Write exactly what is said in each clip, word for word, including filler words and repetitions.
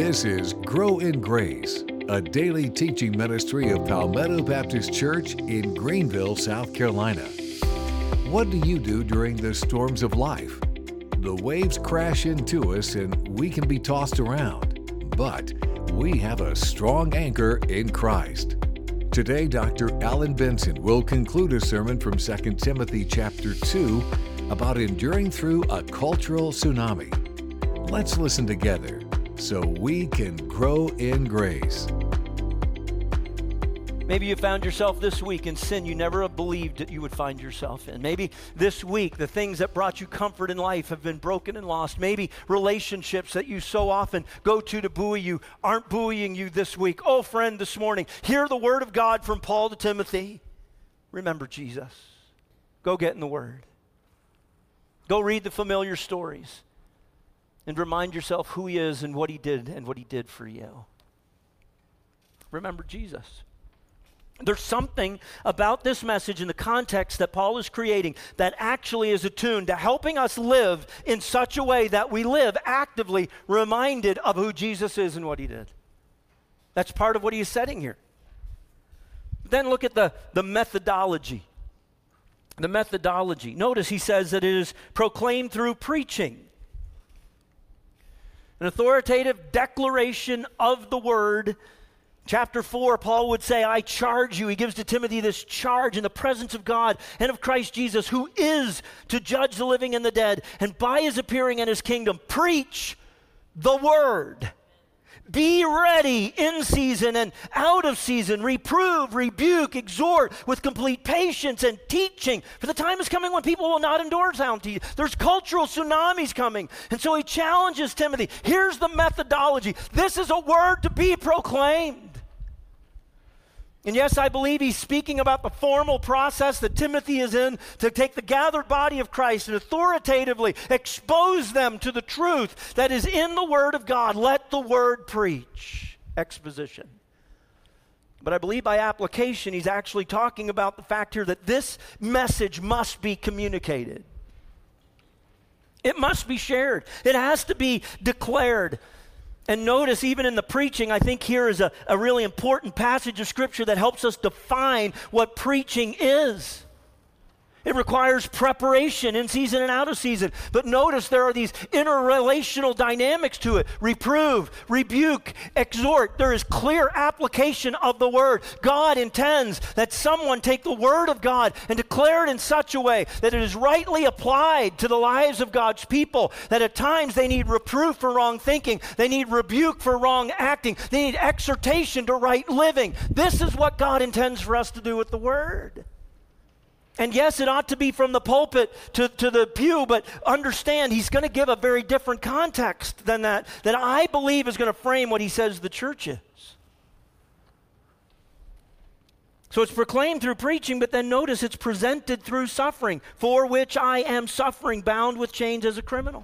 This is Grow in Grace, a daily teaching ministry of Palmetto Baptist Church in Greenville, South Carolina. What do you do during the storms of life? The waves crash into us and we can be tossed around, but we have a strong anchor in Christ. Today, Doctor Alan Benson will conclude a sermon from Second Timothy chapter two about enduring through a cultural tsunami. Let's listen together so we can grow in grace. Maybe you found yourself this week in sin you never believed that you would find yourself in. Maybe this week the things that brought you comfort in life have been broken and lost. Maybe relationships that you so often go to to buoy you aren't buoying you this week. Oh, friend, this morning, hear the word of God from Paul to Timothy. Remember Jesus. Go get in the word. Go read the familiar stories and remind yourself who he is and what he did and what he did for you. Remember Jesus. There's something about this message in the context that Paul is creating that actually is attuned to helping us live in such a way that we live actively reminded of who Jesus is and what he did. That's part of what he is setting here. Then look at the, the methodology. The methodology. Notice he says that it is proclaimed through preaching. An authoritative declaration of the word. Chapter four, Paul would say, I charge you. He gives to Timothy this charge in the presence of God and of Christ Jesus, who is to judge the living and the dead. And by his appearing in his kingdom, preach the word. Be ready in season and out of season. Reprove, rebuke, exhort with complete patience and teaching. For the time is coming when people will not endure sound teaching. There's cultural tsunamis coming. And so he challenges Timothy. Here's the methodology. This is a word to be proclaimed. And yes, I believe he's speaking about the formal process that Timothy is in to take the gathered body of Christ and authoritatively expose them to the truth that is in the Word of God. Let the Word preach. Exposition. But I believe by application, he's actually talking about the fact here that this message must be communicated. It must be shared. It has to be declared. And notice, even in the preaching, I think here is a, a really important passage of Scripture that helps us define what preaching is. It requires preparation in season and out of season. But notice there are these interrelational dynamics to it. Reprove, rebuke, exhort. There is clear application of the word. God intends that someone take the word of God and declare it in such a way that it is rightly applied to the lives of God's people. That at times they need reproof for wrong thinking. They need rebuke for wrong acting. They need exhortation to right living. This is what God intends for us to do with the word. And yes, it ought to be from the pulpit to, to the pew, but understand he's going to give a very different context than that, that I believe is going to frame what he says the church is. So it's proclaimed through preaching, but then notice it's presented through suffering, for which I am suffering, bound with chains as a criminal.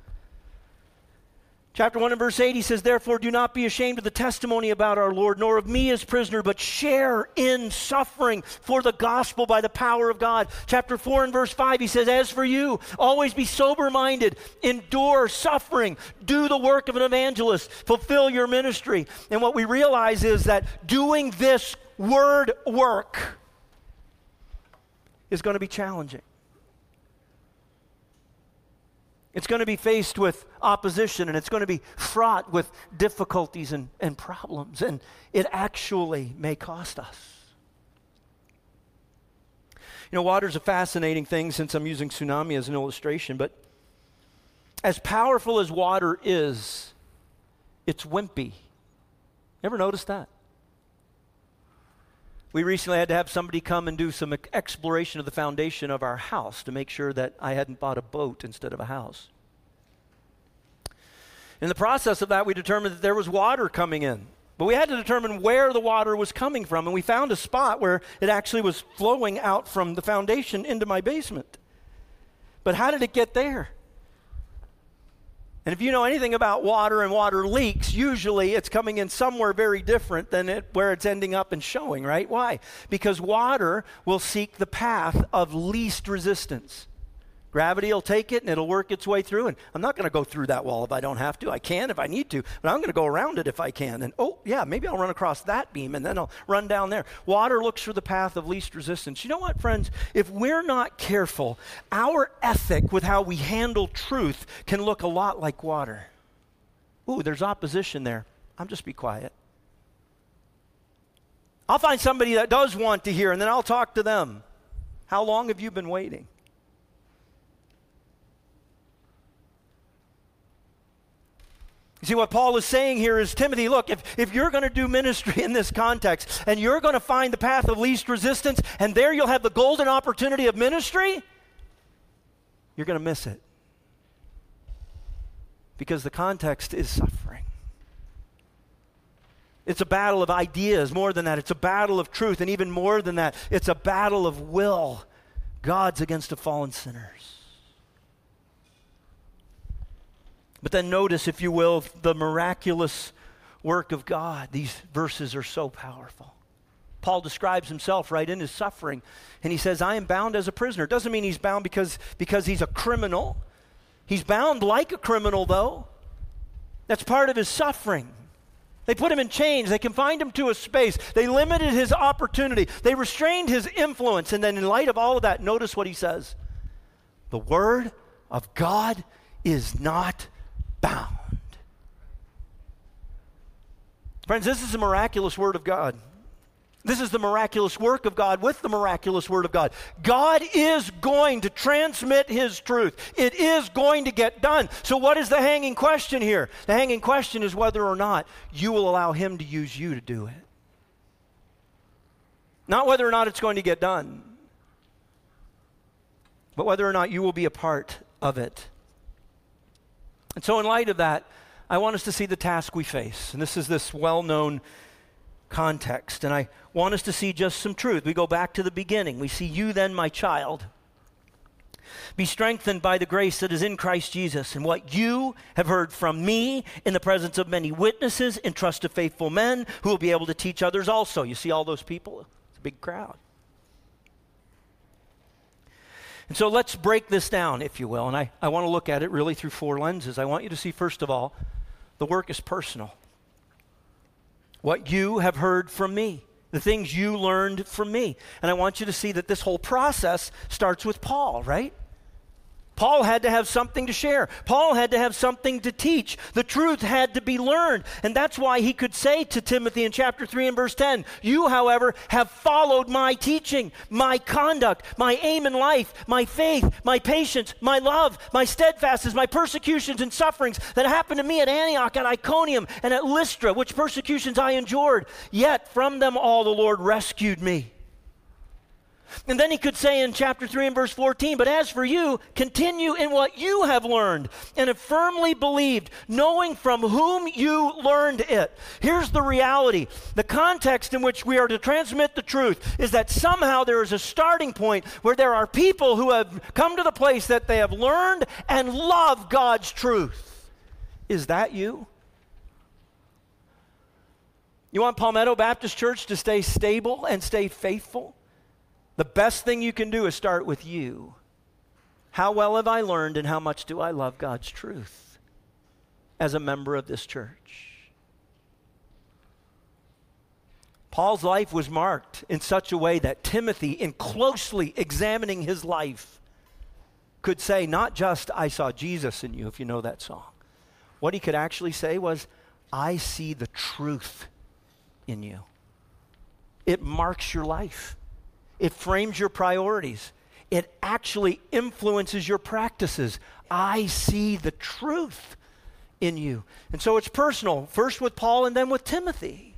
Chapter one and verse eight, he says, therefore do not be ashamed of the testimony about our Lord, nor of me as prisoner, but share in suffering for the gospel by the power of God. Chapter four and verse five, he says, as for you, always be sober-minded, endure suffering, do the work of an evangelist, fulfill your ministry. And what we realize is that doing this word work is going to be challenging. It's going to be faced with opposition, and it's going to be fraught with difficulties and, and problems, and it actually may cost us. You know, water's a fascinating thing since I'm using tsunami as an illustration, but as powerful as water is, it's wimpy. Ever notice that? We recently had to have somebody come and do some exploration of the foundation of our house to make sure that I hadn't bought a boat instead of a house. In the process of that, we determined that there was water coming in. But we had to determine where the water was coming from, and we found a spot where it actually was flowing out from the foundation into my basement. But how did it get there? And if you know anything about water and water leaks, usually it's coming in somewhere very different than it, where it's ending up and showing, right? Why? Because water will seek the path of least resistance. Gravity will take it and it'll work its way through. And I'm not going to go through that wall if I don't have to. I can if I need to, but I'm going to go around it if I can. And oh, yeah, maybe I'll run across that beam and then I'll run down there. Water looks for the path of least resistance. You know what, friends? If we're not careful, our ethic with how we handle truth can look a lot like water. Ooh, there's opposition there. I'll just be quiet. I'll find somebody that does want to hear, and then I'll talk to them. How long have you been waiting? You see, what Paul is saying here is, Timothy, look, if, if you're going to do ministry in this context, and you're going to find the path of least resistance, and there you'll have the golden opportunity of ministry, you're going to miss it. Because the context is suffering. It's a battle of ideas. More than that, it's a battle of truth. And even more than that, it's a battle of will. God's against the fallen sinners. But then notice, if you will, the miraculous work of God. These verses are so powerful. Paul describes himself right in his suffering. And he says, I am bound as a prisoner. Doesn't mean he's bound because, because he's a criminal. He's bound like a criminal, though. That's part of his suffering. They put him in chains. They confined him to a space. They limited his opportunity. They restrained his influence. And then in light of all of that, notice what he says. The word of God is not bound. Friends, this is a miraculous word of God. This is the miraculous work of God with the miraculous word of God. God is going to transmit his truth. It is going to get done. So what is the hanging question here? The hanging question is whether or not you will allow him to use you to do it. Not whether or not it's going to get done, but whether or not you will be a part of it. And so in light of that, I want us to see the task we face. And this is this well-known context. And I want us to see just some truth. We go back to the beginning. We see, you then, my child, be strengthened by the grace that is in Christ Jesus. And what you have heard from me in the presence of many witnesses, entrust to faithful men who will be able to teach others also. You see all those people? It's a big crowd. And so let's break this down, if you will. And I, I want to look at it really through four lenses. I want you to see, first of all, the work is personal. What you have heard from me, the things you learned from me. And I want you to see that this whole process starts with Paul, right? Paul had to have something to share. Paul had to have something to teach. The truth had to be learned. And that's why he could say to Timothy in chapter three and verse ten, you, however, have followed my teaching, my conduct, my aim in life, my faith, my patience, my love, my steadfastness, my persecutions and sufferings that happened to me at Antioch, at Iconium, and at Lystra, which persecutions I endured. Yet from them all the Lord rescued me. And then he could say in chapter three and verse fourteen, but as for you, continue in what you have learned and have firmly believed, knowing from whom you learned it. Here's the reality. The context in which we are to transmit the truth is that somehow there is a starting point where there are people who have come to the place that they have learned and love God's truth. Is that you? You want Palmetto Baptist Church to stay stable and stay faithful? The best thing you can do is start with you. How well have I learned and how much do I love God's truth as a member of this church? Paul's life was marked in such a way that Timothy, in closely examining his life, could say not just, I saw Jesus in you, if you know that song. What he could actually say was, I see the truth in you. It marks your life. It frames your priorities. It actually influences your practices. I see the truth in you. And so it's personal, first with Paul and then with Timothy.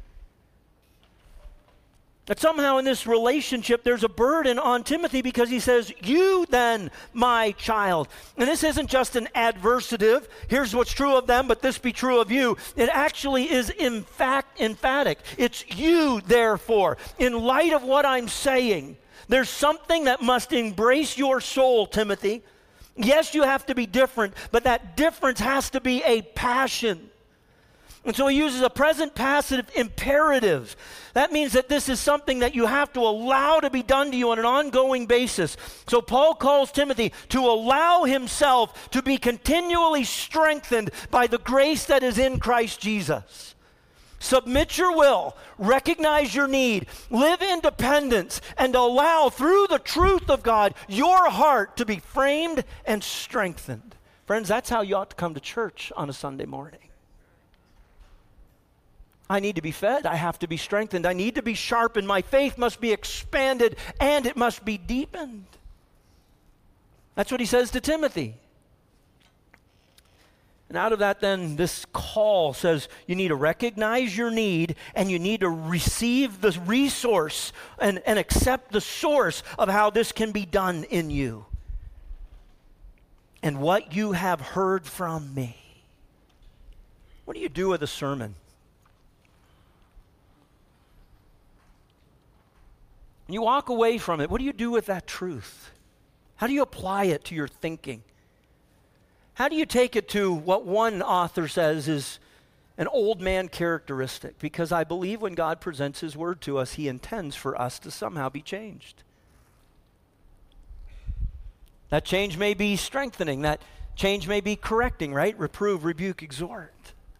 That somehow in this relationship there's a burden on Timothy because he says, you then, my child. And this isn't just an adversative, here's what's true of them, but this be true of you. It actually is in fact emphatic. It's you, therefore. In light of what I'm saying, there's something that must embrace your soul, Timothy. Yes, you have to be different, but that difference has to be a passion. And so he uses a present passive imperative. That means that this is something that you have to allow to be done to you on an ongoing basis. So Paul calls Timothy to allow himself to be continually strengthened by the grace that is in Christ Jesus. Submit your will, recognize your need, live in dependence, and allow through the truth of God your heart to be framed and strengthened. Friends, that's how you ought to come to church on a Sunday morning. I need to be fed. I have to be strengthened. I need to be sharpened. My faith must be expanded and it must be deepened. That's what he says to Timothy. And out of that then, this call says you need to recognize your need and you need to receive the resource and, and accept the source of how this can be done in you. And what you have heard from me. What do you do with a sermon? When you walk away from it, what do you do with that truth? How do you apply it to your thinking? How do you take it to what one author says is an old man characteristic? Because I believe when God presents his word to us, he intends for us to somehow be changed. That change may be strengthening. That change may be correcting, right? Reprove, rebuke, exhort.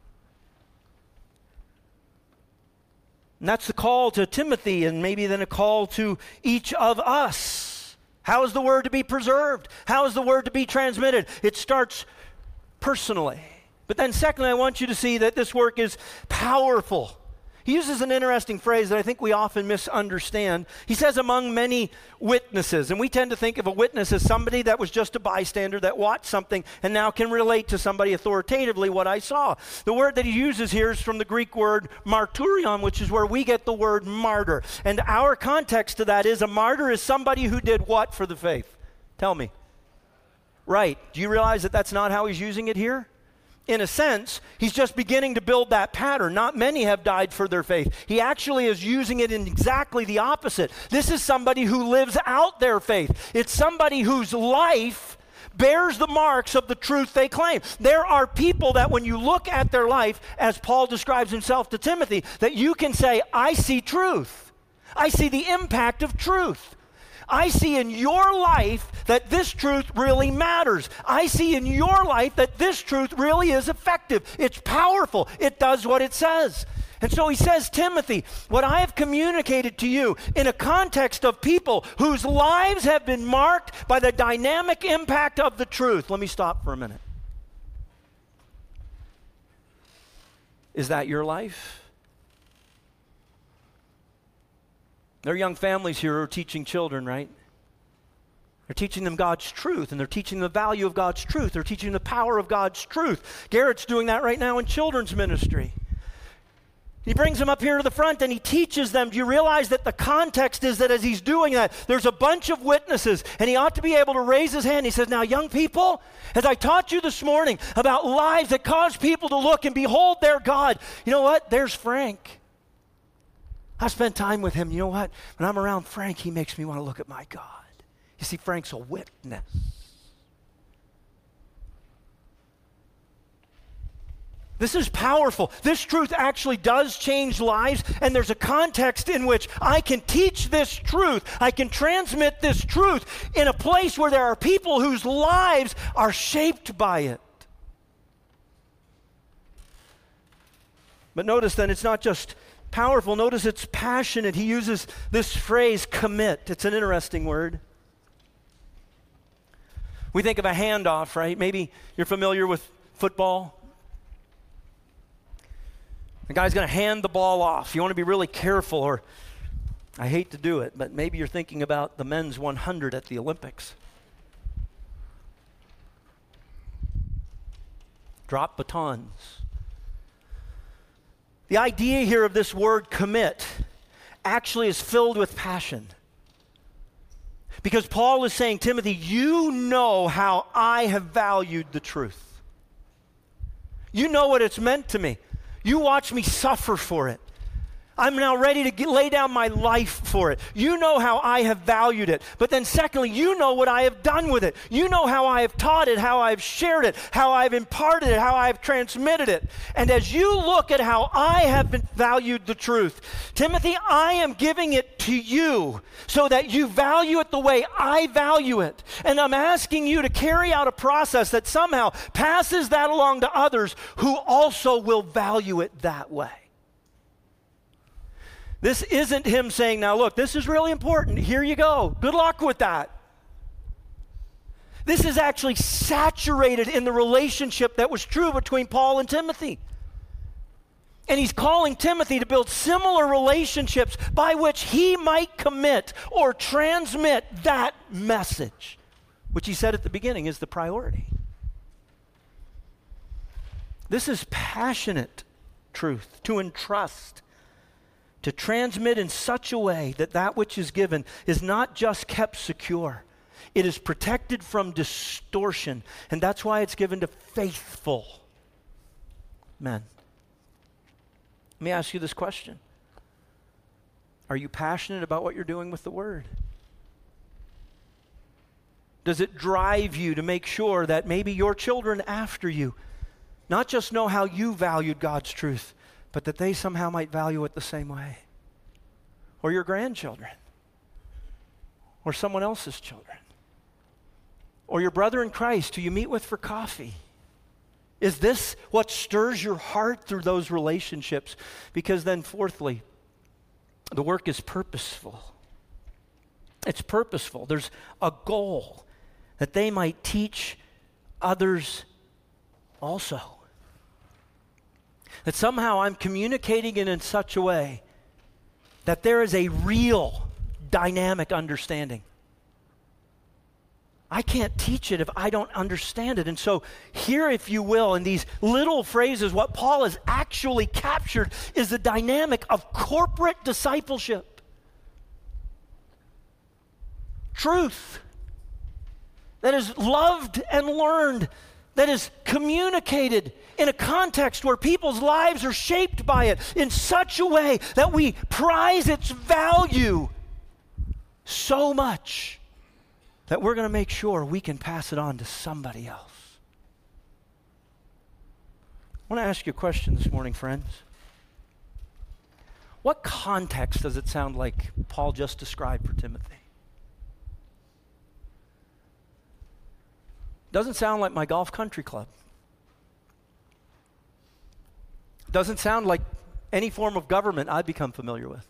And that's the call to Timothy, and maybe then a call to each of us. How is the word to be preserved? How is the word to be transmitted? It starts personally. But then secondly, I want you to see that this work is powerful. He uses an interesting phrase that I think we often misunderstand. He says, among many witnesses. And we tend to think of a witness as somebody that was just a bystander that watched something and now can relate to somebody authoritatively what I saw. The word that he uses here is from the Greek word marturion, which is where we get the word martyr. And our context to that is a martyr is somebody who did what for the faith? Tell me. Right. Do you realize that that's not how he's using it here? In a sense, he's just beginning to build that pattern. Not many have died for their faith. He actually is using it in exactly the opposite. This is somebody who lives out their faith. It's somebody whose life bears the marks of the truth they claim. There are people that when you look at their life, as Paul describes himself to Timothy, that you can say, I see truth. I see the impact of truth. I see in your life that this truth really matters. I see in your life that this truth really is effective. It's powerful. It does what it says. And so he says, Timothy, what I have communicated to you in a context of people whose lives have been marked by the dynamic impact of the truth. Let me stop for a minute. Is that your life? There are young families here who are teaching children, right? They're teaching them God's truth, and they're teaching the value of God's truth. They're teaching the power of God's truth. Garrett's doing that right now in children's ministry. He brings them up here to the front and he teaches them. Do you realize that the context is that as he's doing that, there's a bunch of witnesses, and he ought to be able to raise his hand. He says, now, young people, as I taught you this morning about lives that cause people to look and behold their God, you know what? There's Frank. I spent time with him. You know what? When I'm around Frank, he makes me want to look at my God. You see, Frank's a witness. This is powerful. This truth actually does change lives, and there's a context in which I can teach this truth. I can transmit this truth in a place where there are people whose lives are shaped by it. But notice then, it's not just powerful. Notice it's passionate. He uses this phrase, commit. It's an interesting word. We think of a handoff, right? Maybe you're familiar with football. The guy's going to hand the ball off. You want to be really careful, or I hate to do it, but maybe you're thinking about the men's one hundred at the Olympics. Drop batons. The idea here of this word commit actually is filled with passion. Because Paul is saying, Timothy, you know how I have valued the truth. You know what it's meant to me. You watch me suffer for it. I'm now ready to get, lay down my life for it. You know how I have valued it. But then secondly, you know what I have done with it. You know how I have taught it, how I've shared it, how I've imparted it, how I've transmitted it. And as you look at how I have been valued the truth, Timothy, I am giving it to you so that you value it the way I value it. And I'm asking you to carry out a process that somehow passes that along to others who also will value it that way. This isn't him saying, now look, this is really important. Here you go. Good luck with that. This is actually saturated in the relationship that was true between Paul and Timothy. And he's calling Timothy to build similar relationships by which he might commit or transmit that message, which he said at the beginning is the priority. This is passionate truth to entrust, to transmit in such a way that that which is given is not just kept secure. It is protected from distortion, and that's why it's given to faithful men. Let me ask you this question. Are you passionate about what you're doing with the Word? Does it drive you to make sure that maybe your children after you not just know how you valued God's truth, but that they somehow might value it the same way? Or your grandchildren? Or someone else's children? Or your brother in Christ who you meet with for coffee? Is this what stirs your heart through those relationships? Because then fourthly, the work is purposeful. It's purposeful. There's a goal that they might teach others also. That somehow I'm communicating it in such a way that there is a real dynamic understanding. I can't teach it if I don't understand it. And so here, if you will, in these little phrases, what Paul has actually captured is the dynamic of corporate discipleship. Truth that is loved and learned, that is communicated in a context where people's lives are shaped by it in such a way that we prize its value so much that we're going to make sure we can pass it on to somebody else. I want to ask you a question this morning, friends. What context does it sound like Paul just described for Timothy? Doesn't sound like my golf country club. Doesn't sound like any form of government I've become familiar with.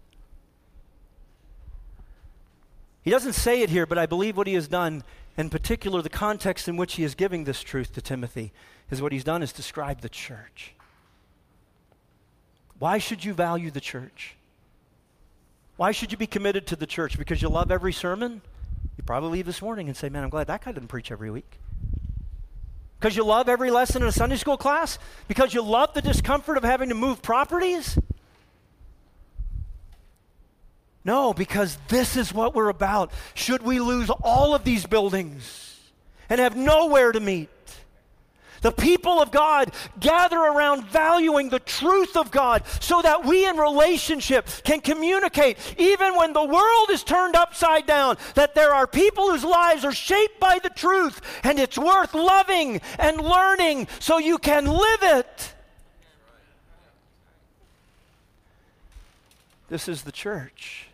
He doesn't say it here, but I believe what he has done, in particular the context in which he is giving this truth to Timothy, is what he's done is describe the church. Why should you value the church? Why should you be committed to the church? Because you love every sermon? You probably leave this morning and say, man, I'm glad that guy doesn't preach every week. Because you love every lesson in a Sunday school class? Because you love the discomfort of having to move properties? No, because this is what we're about. Should we lose all of these buildings and have nowhere to meet? The people of God gather around valuing the truth of God so that we in relationship can communicate, even when the world is turned upside down, that there are people whose lives are shaped by the truth, and it's worth loving and learning so you can live it. This is the church.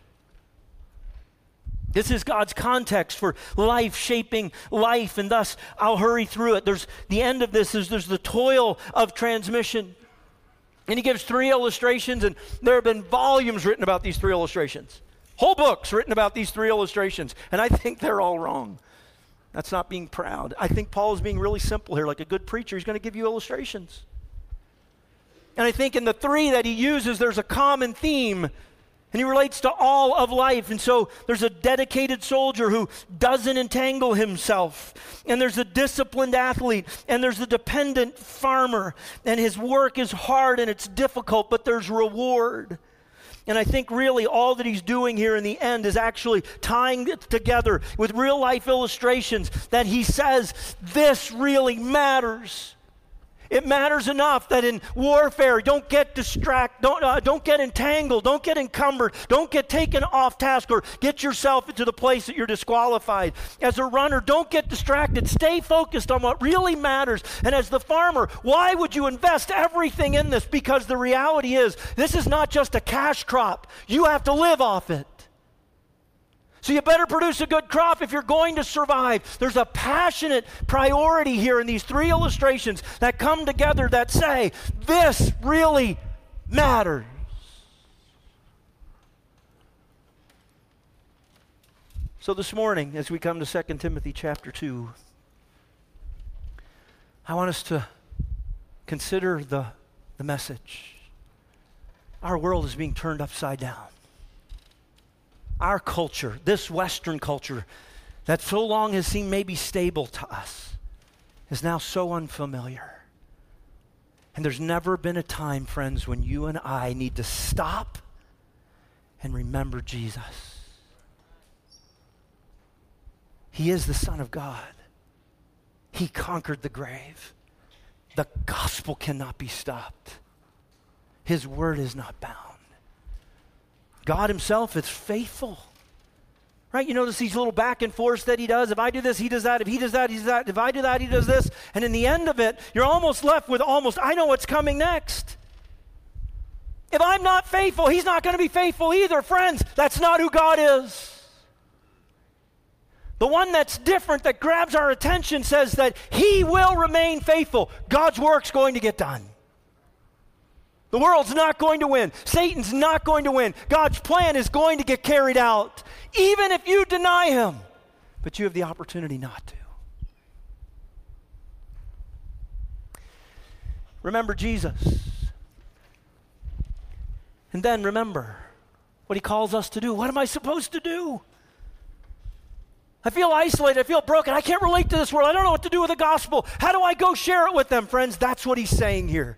This is God's context for life shaping life, and thus I'll hurry through it. There's the end of this is there's the toil of transmission. And he gives three illustrations, and there have been volumes written about these three illustrations. Whole books written about these three illustrations, and I think they're all wrong. That's not being proud. I think Paul is being really simple here. Like a good preacher, he's going to give you illustrations. And I think in the three that he uses, there's a common theme. And he relates to all of life. And so there's a dedicated soldier who doesn't entangle himself. And there's a disciplined athlete. And there's a dependent farmer. And his work is hard and it's difficult, but there's reward. And I think really all that he's doing here in the end is actually tying it together with real life illustrations that he says this really matters. It matters enough that in warfare, don't get distracted, don't, uh, don't get entangled, don't get encumbered, don't get taken off task or get yourself into the place that you're disqualified. As a runner, don't get distracted. Stay focused on what really matters. And as the farmer, why would you invest everything in this? Because the reality is, this is not just a cash crop. You have to live off it. So you better produce a good crop if you're going to survive. There's a passionate priority here in these three illustrations that come together that say, this really matters. So this morning, as we come to Second Timothy chapter two, I want us to consider the, the message. Our world is being turned upside down. Our culture, this Western culture that so long has seemed maybe stable to us, is now so unfamiliar. And there's never been a time, friends, when you and I need to stop and remember Jesus. He is the Son of God. He conquered the grave. The gospel cannot be stopped. His word is not bound. God himself is faithful. Right? You notice these little back and forths that he does. If I do this, he does that. If he does that, he does that. If I do that, he does this. And in the end of it, you're almost left with almost, I know what's coming next. If I'm not faithful, he's not going to be faithful either. Friends, that's not who God is. The one that's different, that grabs our attention, says that he will remain faithful. God's work's going to get done. The world's not going to win. Satan's not going to win. God's plan is going to get carried out, even if you deny him. But you have the opportunity not to. Remember Jesus. And then remember what he calls us to do. What am I supposed to do? I feel isolated. I feel broken. I can't relate to this world. I don't know what to do with the gospel. How do I go share it with them, friends? That's what he's saying here.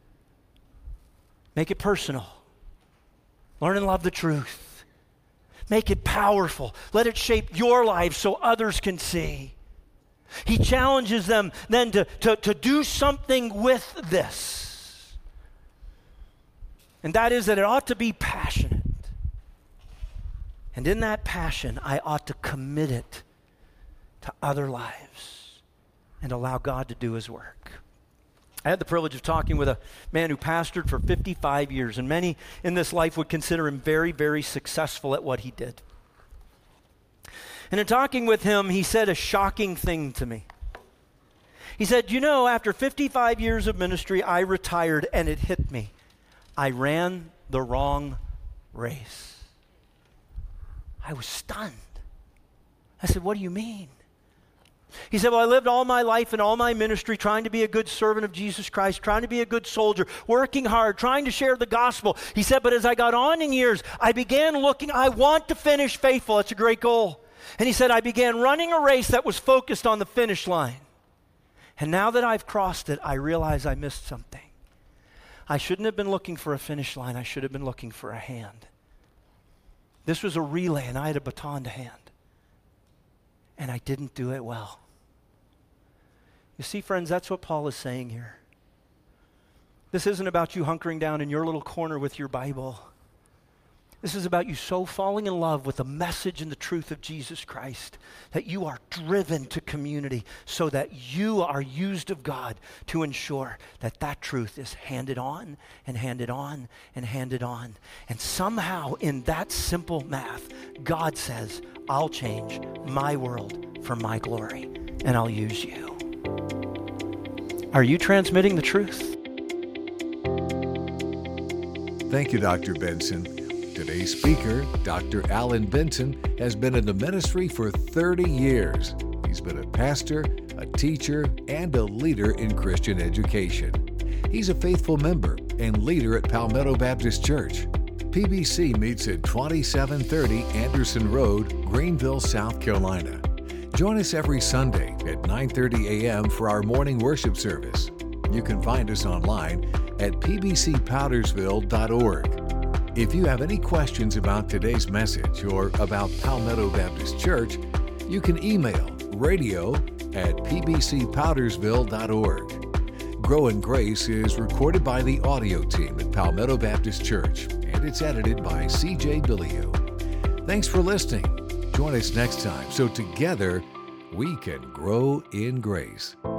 Make it personal. Learn and love the truth. Make it powerful. Let it shape your life so others can see. He challenges them then to, to, to do something with this. And that is that it ought to be passionate. And in that passion, I ought to commit it to other lives and allow God to do his work. I had the privilege of talking with a man who pastored for fifty-five years, and many in this life would consider him very, very successful at what he did. And in talking with him, he said a shocking thing to me. He said, you know, after fifty-five years of ministry, I retired, and it hit me. I ran the wrong race. I was stunned. I said, what do you mean? He said, well, I lived all my life and all my ministry trying to be a good servant of Jesus Christ, trying to be a good soldier, working hard, trying to share the gospel. He said, but as I got on in years, I began looking, I want to finish faithful. That's a great goal. And he said, I began running a race that was focused on the finish line. And now that I've crossed it, I realize I missed something. I shouldn't have been looking for a finish line. I should have been looking for a hand. This was a relay, and I had a baton to hand. And I didn't do it well. You see, friends, that's what Paul is saying here. This isn't about you hunkering down in your little corner with your Bible. This is about you so falling in love with the message and the truth of Jesus Christ that you are driven to community so that you are used of God to ensure that that truth is handed on and handed on and handed on. And somehow in that simple math, God says, I'll change my world for my glory and I'll use you. Are you transmitting the truth? Thank you, Doctor Benson. Today's speaker, Doctor Alan Benson, has been in the ministry for thirty years. He's been a pastor, a teacher, and a leader in Christian education. He's a faithful member and leader at Palmetto Baptist Church. P B C meets at twenty-seven thirty Anderson Road, Greenville, South Carolina. Join us every Sunday at nine thirty a.m. for our morning worship service. You can find us online at p b c powdersville dot org. If you have any questions about today's message or about Palmetto Baptist Church, you can email radio at p b c powdersville dot org. Grow in Grace is recorded by the audio team at Palmetto Baptist Church, and it's edited by C J Billio. Thanks for listening. Join us next time so together we can grow in grace.